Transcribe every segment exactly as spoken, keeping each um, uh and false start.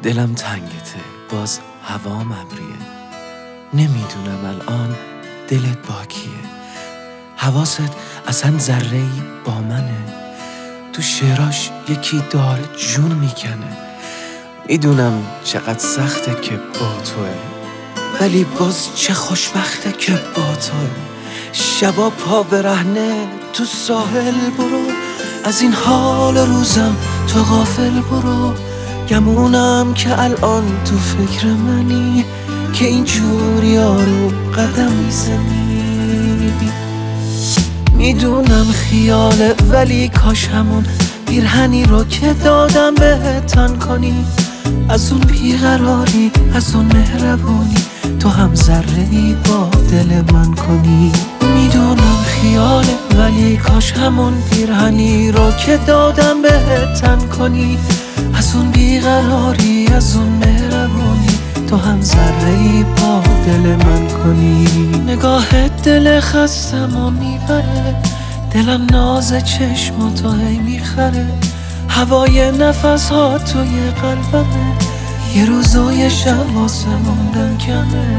دلم تنگته، باز هوام ابریه. نمیدونم الان دلت با کیه. حواست اصلا ذره‌ای با منه. تو شعراش یکی داره جون میکنه. میدونم چقدر سخته که با توه، ولی باز چه خوشبخته که با توه. شبا پا برهنه تو ساحل برو، از این حال روزم تو غافل برو. گمونم که الان تو فکر منی، که اینجور یارو قدم میزنی. میدونم خیاله ولی کاش همون پیرهنی رو که دادم بهت تن کنی. از اون بیقراری، از اون مهربونی، تو هم ذره‌ای با دل من کنی. میدونم خیاله ولی کاش همون پیرهنی رو که دادم بهت تن کنی. از اون بیقراری، از اون مهربونی، تو هم ذره‌ای با دل من کنی. نگاهت دل خستمو میبره، دلم ناز چشم تو هی میخره. هوای نفس ها توی قلبمه، یه روز و یه شب واسه موندن کمه.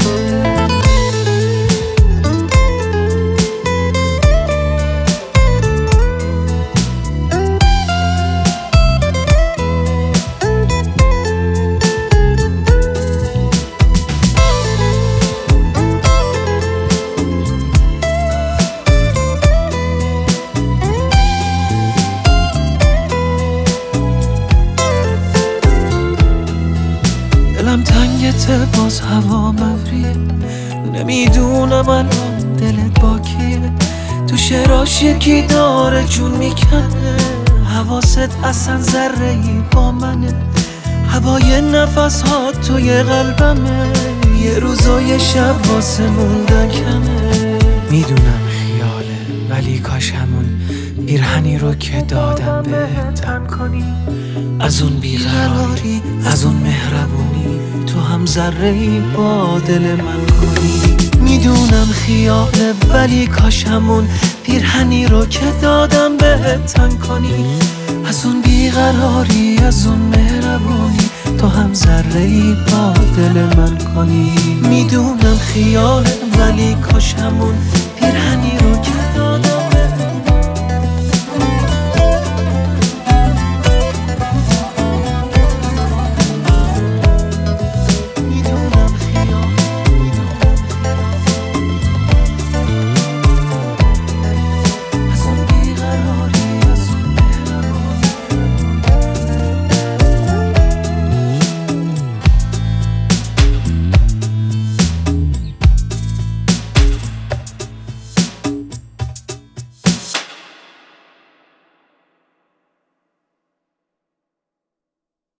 دلم تنگته باز هوا مبریه. نمیدونم الان دلت با کیه. تو شعراش یکی داره جون میکنه. حواست اصلا ذره‌ای با منه. هوای نفس ها توی قلبمه، یه روز و یه شب واسه موندن کمه. میدونم خیاله ولی کاش همون پیرهنی رو که دادم بهت تن کنی. از اون بیقراری، از اون مهربونی، تو هم ذره‌ای با دل من کنی. میدونم خیاله ولی کاش همون پیرهنی رو که دادم بهت تن کنی. از اون بیقراری، از اون مهربونی، تو هم ذره‌ای با دل من کنی. میدونم خیاله ولی کاش همون